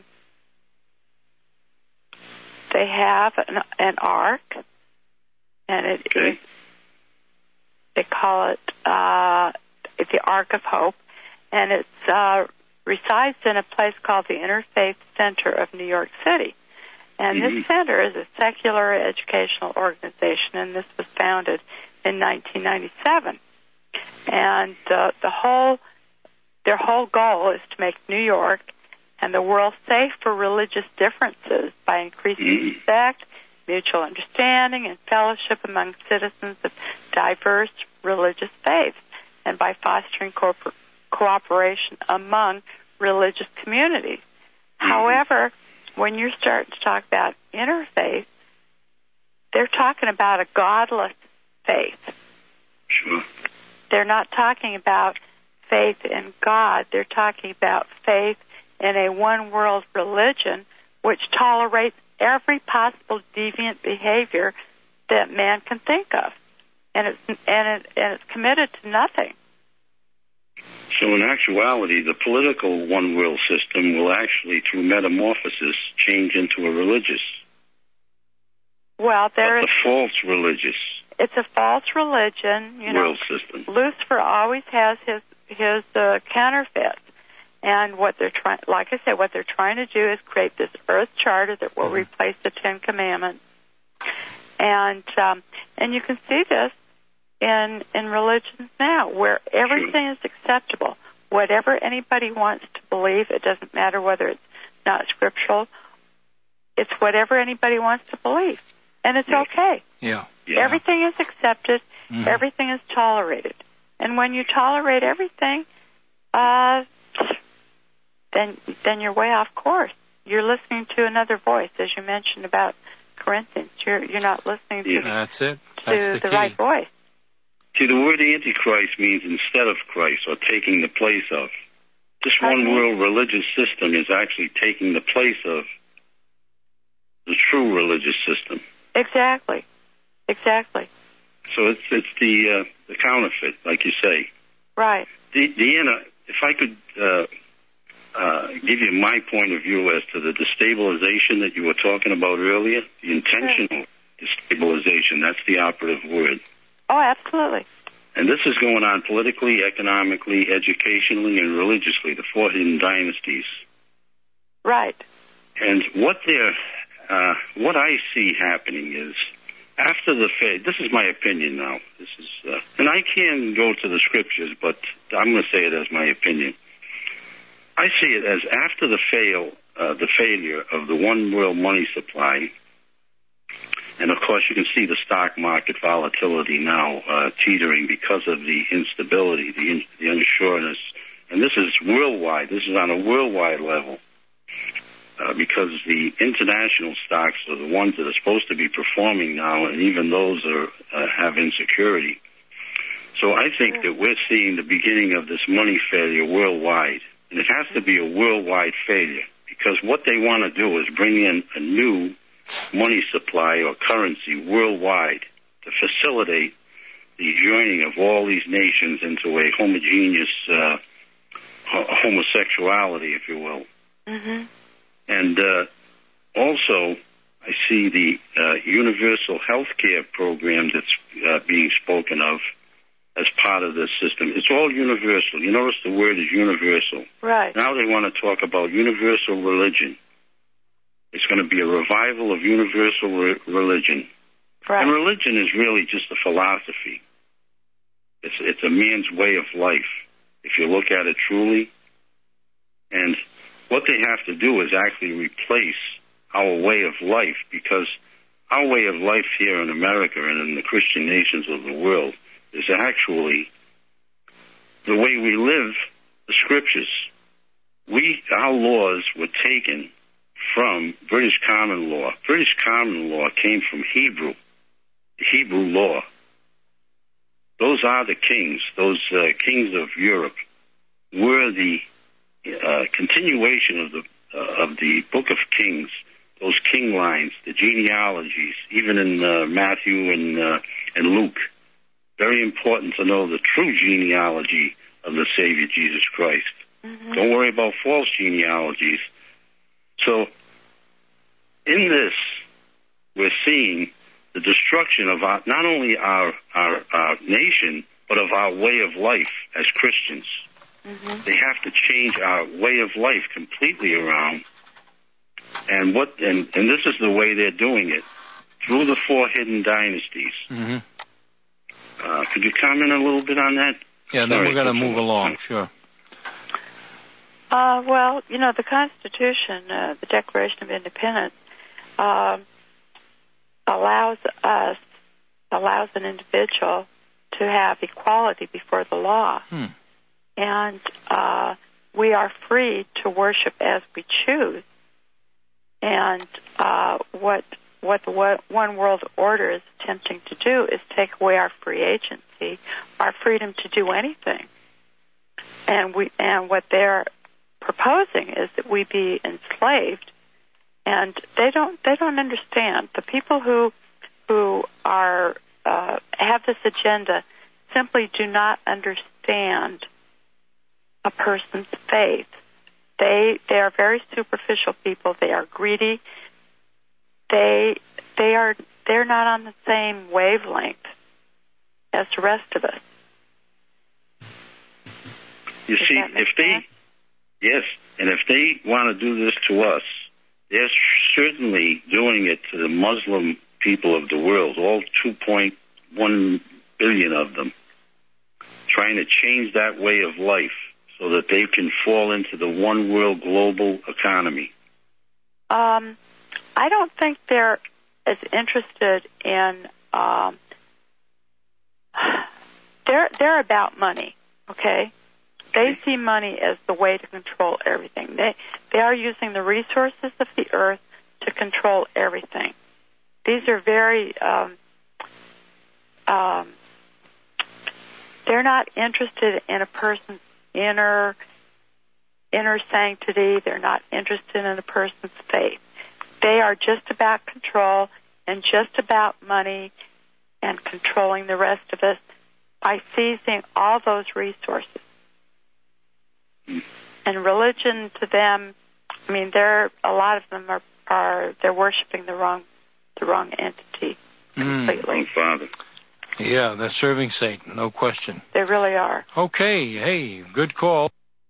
they have an, an ark, and it
okay.
is, they call it uh, it's the Ark of Hope, and it uh, resides in a place called the Interfaith Center of New York City. And
mm-hmm.
this center is a secular educational organization, and this was founded in nineteen ninety-seven. And uh, the whole Their whole goal is to make New York and the world safe for religious differences by increasing
mm-hmm.
respect, mutual understanding, and fellowship among citizens of diverse religious faiths, and by fostering co- cooperation among religious communities. Mm-hmm. However, when you're starting to talk about interfaith, they're talking about a godless faith.
Sure.
They're not talking about faith in God. They're talking about faith in a one-world religion which tolerates every possible deviant behavior that man can think of, and it's and, it, and it's committed to nothing.
So in actuality, the political one-world system will actually, through metamorphosis, change into a religious.
Well, there is
a false religious.
It's a false religion. You know,
world system.
Lucifer always has his his uh, counterfeit, and what they're trying, like I said, what they're trying to do is create this Earth Charter that will mm-hmm. replace the Ten Commandments, and um, and you can see this in in religions now, where everything
sure.
is acceptable. Whatever anybody wants to believe, it doesn't matter whether it's not scriptural. It's whatever anybody wants to believe, and it's
yeah.
okay.
Yeah.
yeah.
Everything is accepted.
Mm-hmm.
Everything is tolerated. And when you tolerate everything, uh, then then you're way off course. You're listening to another voice, as you mentioned about Corinthians. You're you're not listening to,
yeah, that's it.
to
That's the,
the
key.
right voice.
See, the word Antichrist means instead of Christ, or taking the place of. This one world religious system is actually taking the place of the true religious system.
Exactly. Exactly.
So it's it's the uh, the counterfeit, like you say.
Right.
De- Deanna, if I could uh, uh, give you my point of view as to the destabilization that you were talking about earlier, the intentional destabilization, that's the operative word.
Oh, absolutely.
And this is going on politically, economically, educationally, and religiously, the four hidden dynasties.
Right.
And what they're, uh, what I see happening is, after the faith, this is my opinion now, this is, uh, and I can go to the scriptures, but I'm going to say it as my opinion. I see it as after the fail, uh, the failure of the one world money supply, and of course you can see the stock market volatility now uh, teetering because of the instability, the, in, the unsureness, and this is worldwide. This is on a worldwide level uh, because the international stocks are the ones that are supposed to be performing now, and even those are uh, have insecurity. So I think that we're seeing the beginning of this money failure worldwide, and it has to be a worldwide failure because what they want to do is bring in a new money supply or currency worldwide to facilitate the joining of all these nations into a homogeneous uh, homosexuality, if you will.
Mm-hmm.
And uh, also, I see the uh, universal health care program that's uh, being spoken of as part of this system. It's all universal. You notice the word is universal.
Right.
Now they want to talk about universal religion. It's going to be a revival of universal re- religion.
Right.
And religion is really just a philosophy. It's it's a man's way of life, if you look at it truly. And what they have to do is actually replace our way of life, because our way of life here in America and in the Christian nations of the world is actually the way we live the scriptures. We, our laws were taken from British common law. British common law came from Hebrew, Hebrew law. Those are the kings, those uh, kings of Europe, were the uh, continuation of the uh, of the Book of Kings, those king lines, the genealogies, even in uh, Matthew and uh, and Luke. Very important to know the true genealogy of the Savior Jesus Christ.
Mm-hmm.
Don't worry about false genealogies. So, in this, we're seeing the destruction of our, not only our, our our nation, but of our way of life as Christians.
Mm-hmm.
They have to change our way of life completely around. And what and, and this is the way they're doing it, through the four hidden dynasties.
Mm-hmm.
Uh, could you comment a little bit on that?
Yeah, then
Sorry,
we're going to move along, sure.
Uh, well, you know, the Constitution, uh, the Declaration of Independence, uh, allows us, allows an individual to have equality before the law.
Hmm.
And uh, we are free to worship as we choose. And uh, what what the One World Order is attempting to do is take away our free agency, our freedom to do anything. And we and what they're proposing is that we be enslaved, and they don't they don't understand. The people who who are uh, have this agenda simply do not understand a person's faith. They they are very superficial people. They are greedy. They they are they're not on the same wavelength as the rest of us.
You
Does
see,
that make
if they
sense?
yes, and if they want to do this to us, they're certainly doing it to the Muslim people of the world, all two point one billion of them, trying to change that way of life so that they can fall into the one world global economy.
Um, I don't think they're as interested in. Um, they're they're about money, okay? They see money as the way to control everything. They they are using the resources of the earth to control everything. These are very um, um, they're not interested in a person's inner inner sanctity. They're not interested in a person's faith. They are just about control and just about money and controlling the rest of us by seizing all those resources. And religion to them, I mean, they're a lot of them are, are they're worshiping the wrong the wrong entity completely.
Mm. Father. Yeah, they're serving Satan, no question.
They really are.
Okay, hey, good call.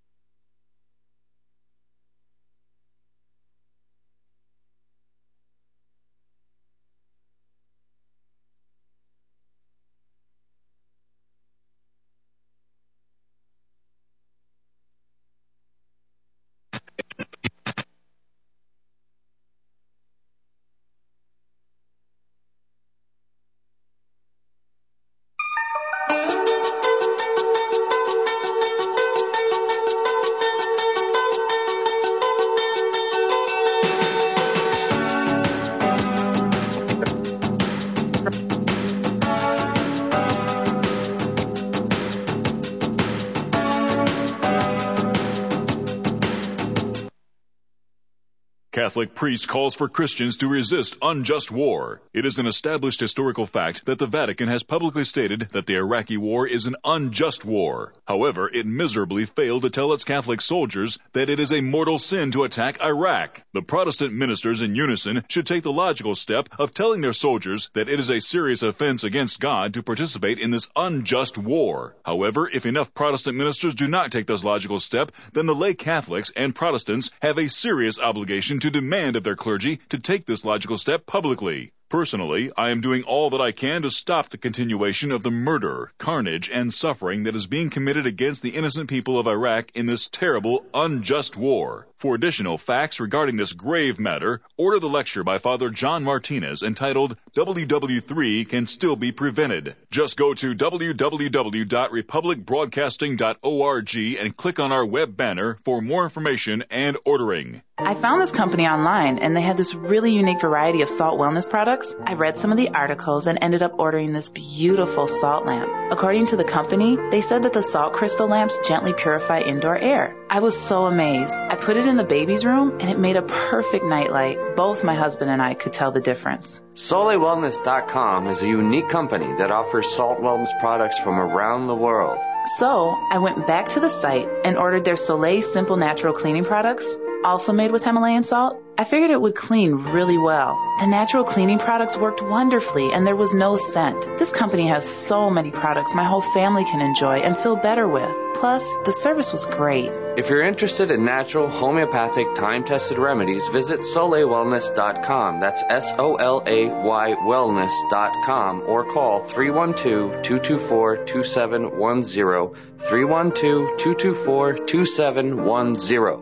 Catholic priest calls for Christians to resist unjust war. It is an established historical fact that the Vatican has publicly stated that the Iraqi war is an unjust war. However, it miserably failed to tell its Catholic soldiers that it is a mortal sin to attack Iraq. The Protestant ministers in unison should take the logical step of telling their soldiers that it is a serious offense against God to participate in this unjust war. However, if enough Protestant ministers do not take this logical step, then the lay Catholics and Protestants have a serious obligation to demand of their clergy to take this logical step publicly. Personally, I am doing all that I can to stop the continuation of the murder, carnage, and suffering that is being committed against the innocent people of Iraq in this terrible, unjust war. For additional facts regarding this grave matter, order the lecture by Father John Martinez entitled W W three Can Still Be Prevented. Just go to w w w dot republic broadcasting dot org and click on our web banner for more information and ordering.
I found this company online, and they had this really unique variety of salt wellness products. I read some of the articles and ended up ordering this beautiful salt lamp. According to the company, they said that the salt crystal lamps gently purify indoor air. I was so amazed. I put it in the baby's room, and it made a perfect nightlight. Both my husband and I could tell the difference.
Soleil Wellness dot com is a unique company that offers salt wellness products from around the world.
So, I went back to the site and ordered their Soleil Simple Natural Cleaning products, also made with Himalayan salt. I figured it would clean really well. The natural cleaning products worked wonderfully, and there was no scent. This company has so many products my whole family can enjoy and feel better with. Plus, the service was great.
If you're interested in natural, homeopathic, time-tested remedies, visit Soleil Wellness dot com. That's S O L A Y wellness dot com, or call three one two, two two four, two seven one zero, three one two, two two four, two seven one zero.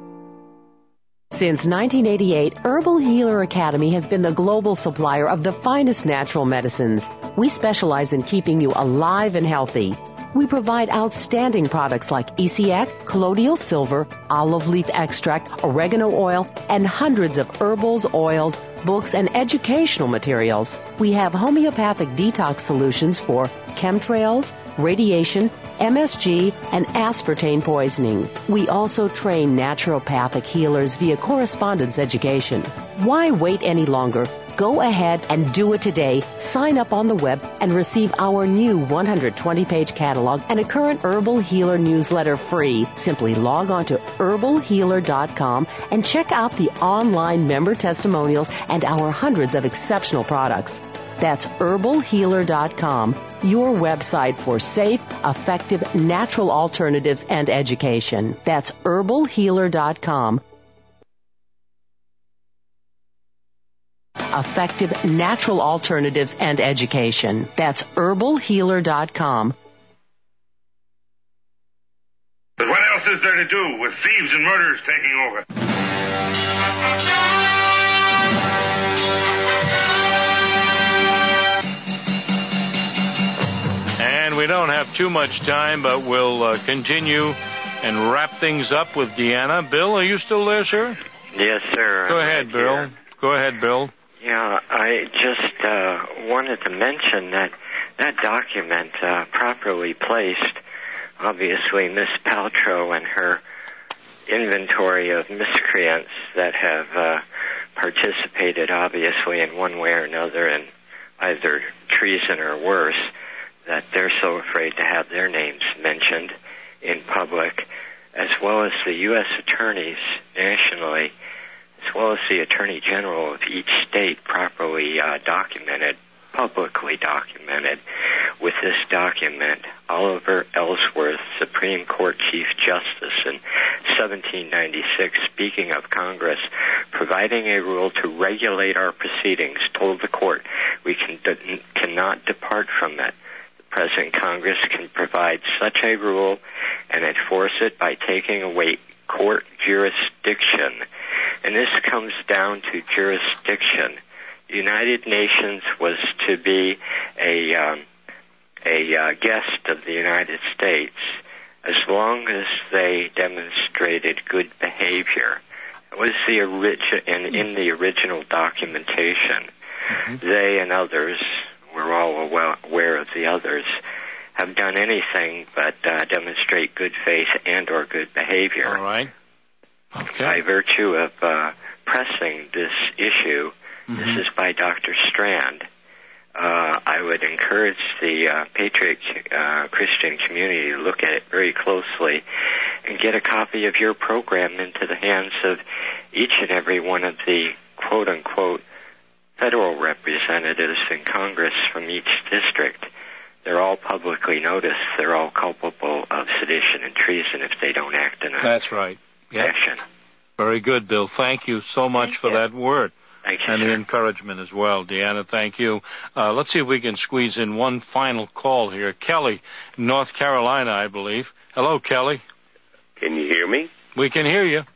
Since nineteen eighty-eight, Herbal Healer Academy has been the global supplier of the finest natural medicines. We specialize in keeping you alive and healthy. We provide outstanding products like E C X, colloidal silver, olive leaf extract, oregano oil, and hundreds of herbals, oils, books, and educational materials. We have homeopathic detox solutions for chemtrails, radiation, M S G, and aspartame poisoning. We also train naturopathic healers via correspondence education. Why wait any longer? Go ahead and do it today. Sign up on the web and receive our new one hundred twenty page catalog and a current Herbal Healer newsletter free. Simply log on to herbal healer dot com and check out the online member testimonials and our hundreds of exceptional products. That's herbal healer dot com, your website for safe, effective, natural alternatives and education. That's herbal healer dot com. Effective, natural alternatives and education. That's herbal healer dot com.
But what else is there to do with thieves and murderers taking over?
And we don't have too much time, but we'll uh, continue and wrap things up with Deanna. Bill, are you still there, sir?
Yes, sir.
Go
I'm
ahead,
right
Bill.
here.
Go ahead, Bill.
Yeah, I just uh, wanted to mention that that document, uh, properly placed, obviously Miss Paltrow and her inventory of miscreants that have uh, participated, obviously, in one way or another in either treason or worse, that they're so afraid to have their names mentioned in public, as well as the U S attorneys nationally, as well as the Attorney General of each state properly uh, documented, publicly documented with this document. Oliver Ellsworth, Supreme Court Chief Justice in seventeen ninety-six, speaking of Congress, providing a rule to regulate our proceedings, told the court we can de- cannot depart from it. The present Congress can provide such a rule and enforce it by taking away court jurisdiction. And this comes down to jurisdiction. The United Nations was to be a um, a uh, guest of the United States as long as they demonstrated good behavior. It was the origi- in, in the original documentation. Mm-hmm. They and others, we're all aware of the others, have done anything but uh, demonstrate good faith and or good behavior.
All right. Okay.
By virtue of uh, pressing this issue, mm-hmm. This is by Doctor Strand. Uh, I would encourage the uh, Patriot uh, Christian community to look at it very closely and get a copy of your program into the hands of each and every one of the quote-unquote federal representatives in Congress from each district. They're all publicly noticed. They're all culpable of sedition and treason if they don't act in a
That's right. Yep.
fashion.
Very good, Bill. Thank you so much
Thank
for
you.
that word.
Thank you,
and
sir.
the encouragement as well. Deanna, thank you. Uh, let's see if we can squeeze in one final call here. Kelly, North Carolina, I believe. Hello, Kelly.
Can you hear me?
We can hear you.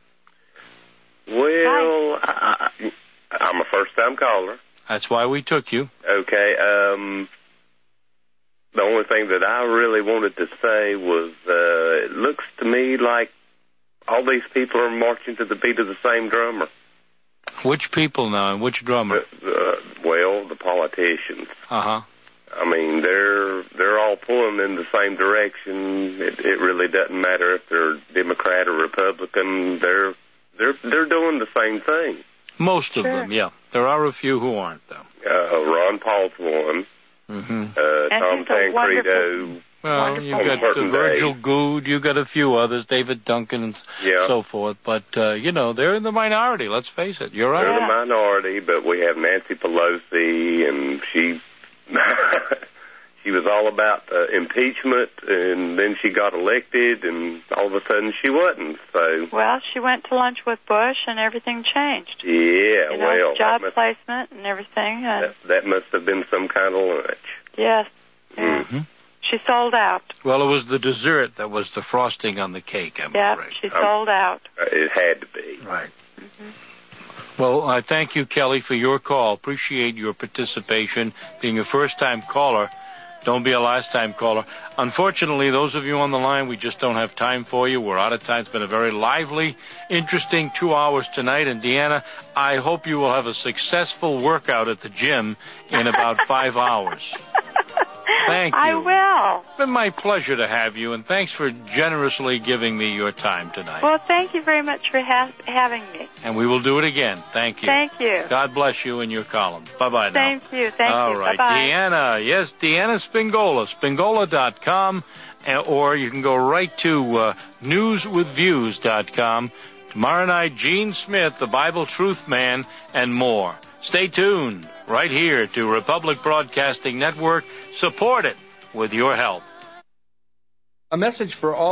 Well, I, I'm a first-time caller.
That's why we took you.
Okay. Um, the only thing that I really wanted to say was uh, it looks to me like all these people are marching to the beat of the same drummer.
Which people now and which drummer?
Uh, well, the politicians.
Uh-huh.
I mean, they're they're all pulling in the same direction. It, it really doesn't matter if they're Democrat or Republican. They're they're they're doing the same thing.
Most of
Sure.
them, yeah. There are a few who aren't, though.
Uh, Ron Paul's one.
Mm-hmm.
Uh, Tom Tancredo.
Well, you
on
got
certain
uh, Virgil
days.
Good, you got a few others, David Duncan, and
Yeah.
so forth. But, uh, you know, they're in the minority, let's face it. You're right.
They're the minority, but we have Nancy Pelosi, and she she was all about uh, impeachment, and then she got elected, and all of a sudden she wasn't. So
Well, she went to lunch with Bush, and everything changed.
yeah,
You know,
well,
job
that must,
placement and everything. And
that, that must have been some kind of lunch.
yes,
Mm-hmm.
she sold out.
Well, it was the dessert that was the frosting on the cake, I'm
Yeah,
afraid.
she sold out.
Uh, it had to be.
Right. Well, I thank you, Kelly, for your call. Appreciate your participation. Being a first-time caller, don't be a last-time caller. Unfortunately, those of you on the line, we just don't have time for you. We're out of time. It's been a very lively, interesting two hours tonight. And, Deanna, I hope you will have a successful workout at the gym in about five hours. Thank you.
I will.
It's been my pleasure to have you, and thanks for generously giving me your time tonight.
Well, thank you very much for ha- having me.
And we will do it again. Thank you.
Thank you.
God bless you and your column. Bye-bye now.
Thank you. Thank
All
you.
right.
Bye-bye.
Deanna, yes, Deanna Spingola, spingola dot com, or you can go right to uh, news with views dot com. Tomorrow night, Gene Smith, the Bible Truth Man, and more. Stay tuned right here to Republic Broadcasting Network. Support it with your help.
A message for all